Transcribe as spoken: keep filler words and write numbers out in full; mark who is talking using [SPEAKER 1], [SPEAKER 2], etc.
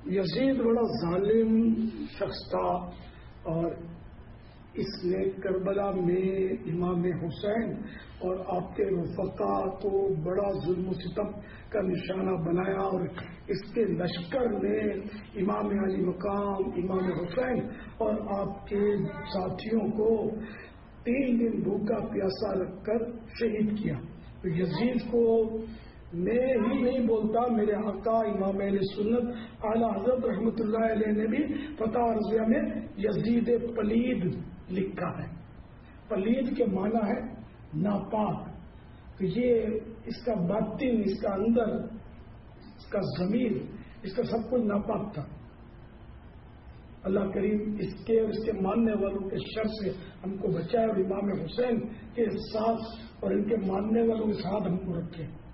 [SPEAKER 1] یزید بڑا ظالم شخص تھا اور اس نے کربلا میں امام حسین اور آپ کے رفقا کو بڑا ظلم و ستم کا نشانہ بنایا اور اس کے لشکر نے امام علی مقام امام حسین اور آپ کے ساتھیوں کو تین دن بھوکا پیاسا رکھ کر شہید کیا. تو یزید کو میں ہی نہیں بولتا، میرے آقا امام اہل سنت اعلی حضرت رحمۃ اللہ علیہ نے بھی فتح رضیہ میں یزید پلید لکھا ہے. پلید کے معنی ہے ناپاک. تو یہ اس کا باطن، اس کا اندر، اس کا ضمیر، اس کا سب کچھ ناپاک تھا. اللہ کریم اس کے اور اس کے ماننے والوں کے شر سے ہم کو بچائے اور امام حسین کے ساتھ اور ان کے ماننے والوں کے ساتھ ہم کو رکھے.